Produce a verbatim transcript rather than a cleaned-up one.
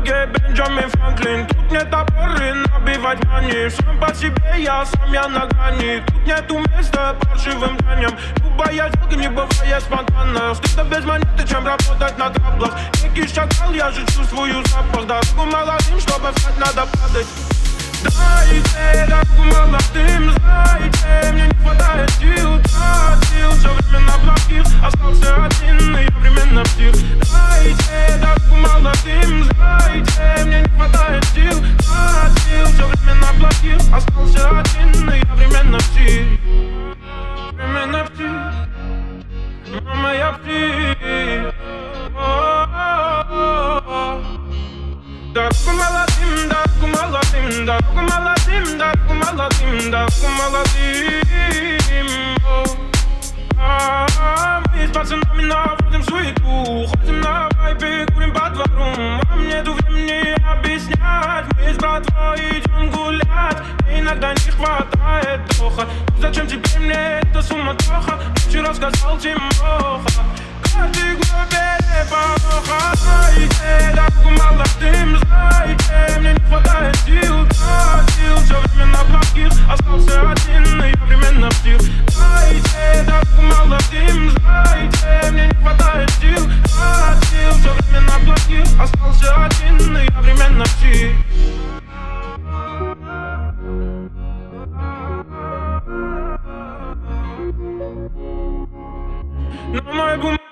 дороге Бенджамин Франклин. Тут нет опоры набивать мани. Сам по себе я, сам я на грани. Тут нету места паршивым раням. Любая сделка не бывает спонтанно. Стыдно без монеты, чем работать на траблах. Некий шакал, я же чувствую запах. Дорогу молодым, чтобы встать, надо падать. Дайте дорогу молодым, знаете, мне не хватает сил. Тратил все время на плохих, остался один, и я временно псих. Дайте дорогу молодым, знаете, мне не хватает сил. Тратил все время на плохих, остался один, и я временно псих. Временно псих, мама, я псих. Дорогу молодым, дорогу молодым, дорогу молодым, дорогу молодым, дорогу молодым. Мы с пацанами наводим суету, ходим на вайпе, курим по двору. Вам нету времени объяснять, мы с братвой идем гулять. Иногда не хватает духа. Зачем тебе мне эта суматоха? Вчера сказал Тимоха. Каждый глупее подоха. Знаете, дорогу молодым, знаете, мне не хватает сил. Тратил все время на плохих, остался один, и я временно псих. Знаете, дорогу молодым, знаете, мне не хватает сил. Тратил все время на плохих, остался один, и я временно псих. Но мой бум